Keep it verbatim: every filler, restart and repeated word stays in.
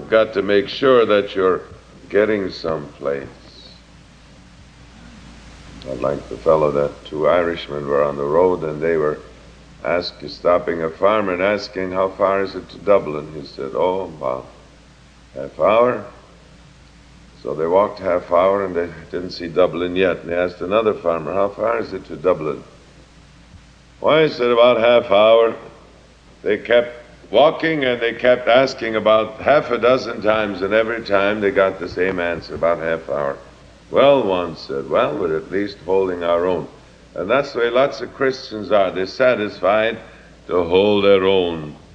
You've got to make sure that you're getting someplace. Not like the fellow that two Irishmen were on the road and they were asking, stopping a farmer and asking, how far is it to Dublin? He said, oh, about half hour. So they walked half hour and they didn't see Dublin yet. And they asked another farmer, how far is it to Dublin? Why, he said, about half hour. They kept walking and they kept asking about half a dozen times, and every time they got the same answer, about half hour. Well, one said, well, we're at least holding our own. And that's the way lots of Christians are. They're satisfied to hold their own.